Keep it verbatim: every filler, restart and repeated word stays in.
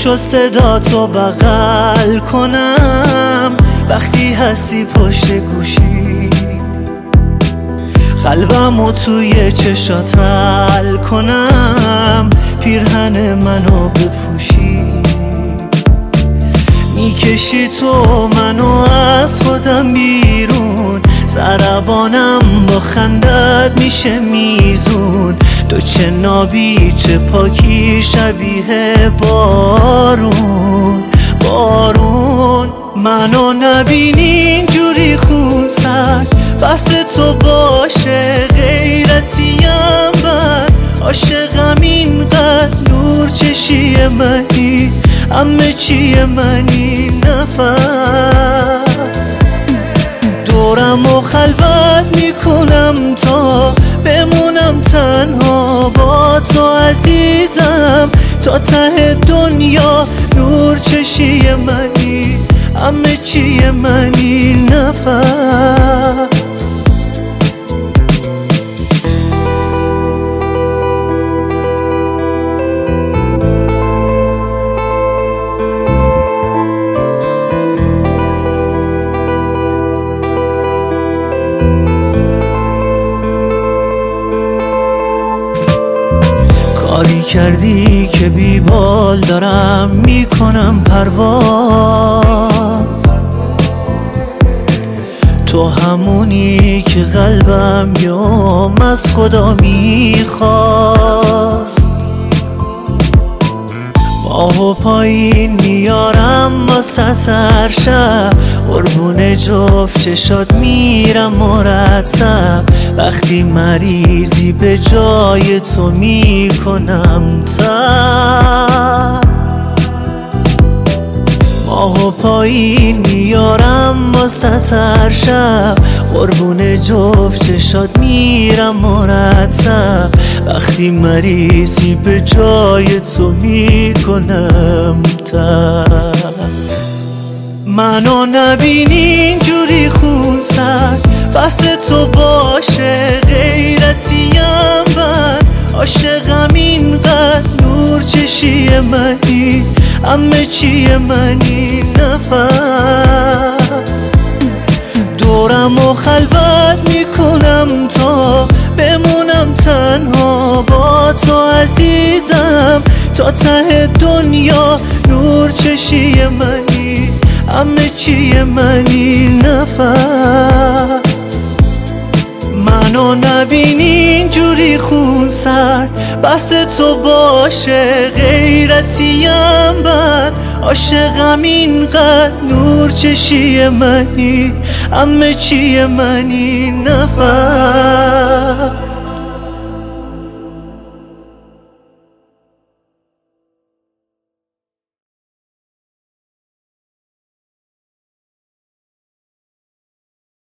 میشو صدا تو بغل کنم وقتی هستی پشت گوشی، قلبمو توی چشات حل کنم پیرهن منو بپوشی. میکشی تو منو از خودم بیرون، ضربانم با خندت میشه میزون. تو چه نابی چه پاکی شبیه بارون بارون. منو نبینی اینجوری خونسرد، بس تو باشه غیرتیم من. عاشقم اینقدر نور چشی منی، همه چی منی نفس. دورم و خلوت میکنم تا بمونم تنها با تو عزیزم. تا ته دنیا نور چشی منی، همه چی منی نفس. کاری کردی که بی بال دارم میکنم پرواز. تو همونی که قلبم یوم از خدا میخواست. ماه و پایین میارم واسه هر شب، قربون جفت چشات میرم مرتب. وقتی مریضی به جای تو میکنم تب. ماه و پایین میارم واسه هر شب، قربون جفت چشات میرم مرتب. وقتی مریضی به جای تو میکنم تب. منو نبینی اینجوری خونسرد، بس تو باشه غیرتیم من. عاشقم اینقدر نور چشی منی، همه چی منی نفس. دورم و خلوت میکنم تا بمونم تنها با تو عزیزم. تا ته دنیا نور چشی منی، همه چی منی نفس. منو نبینی اینجوری خونسرد، بس تو باشه غیرتیم بد. عاشقم اینقدر نور چشی منی، همه چی منی نفس.